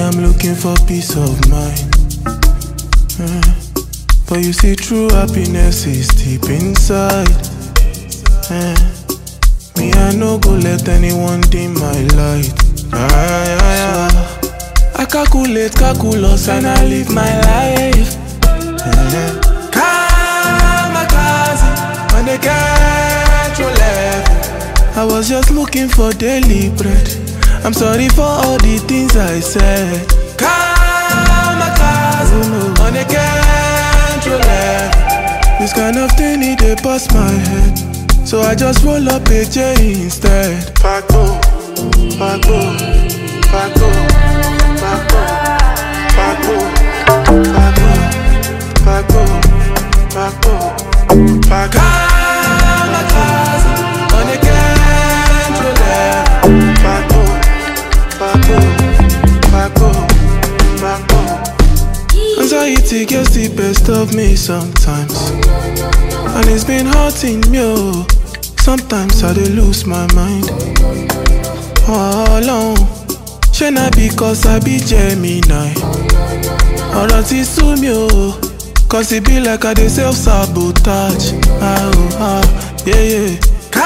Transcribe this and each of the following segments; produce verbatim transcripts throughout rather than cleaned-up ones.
I'm looking for peace of mind. Uh, but you see, true happiness is deep inside. Uh, me, I no go let anyone dim my light. Ah, yeah, yeah. So, I calculate, calculus, and I live my life. Uh, Kamikaze, on the control level. I was just looking for daily bread. I'm sorry for all the things I said. Kamikaze, on the control level. This kind of thing, it dey bust my head. So I just roll up a J instead. Paco, Paco, Paco, Paco, Paco, Paco, Paco, Paco, Paco. Kamikaze, on the control level. Paco, Paco, Paco, Paco. Anxiety gets the best of me sometimes, and it's been hurting me, oh. Sometimes I dey lose my mind. All alone, shey na because I be Gemini. Ọ̀rọ̀ ti sú mi, oh. Cause it be like I dey self-sabotage. Ah, oh, ah, yeah, yeah.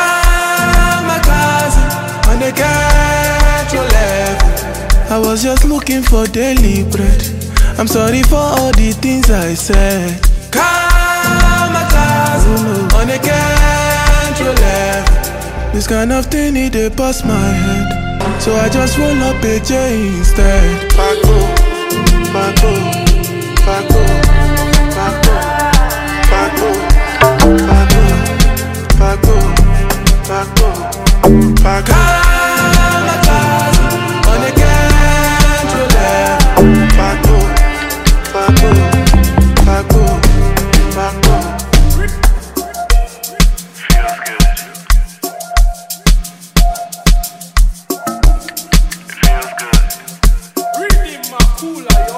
Kamikaze, on the control level. I was just looking for daily bread. I'm sorry for all the things I said. Kamikaze, on the control level. This kind of thing, it dey bust my head. So I just roll up a J instead. Paco, Paco, Paco, Paco, Paco, Paco, Paco, Paco, Paco. Kamikaze, on the control level. Paco, Paco, Paco, Paco. Feels good. It feels good. Read him, Makula.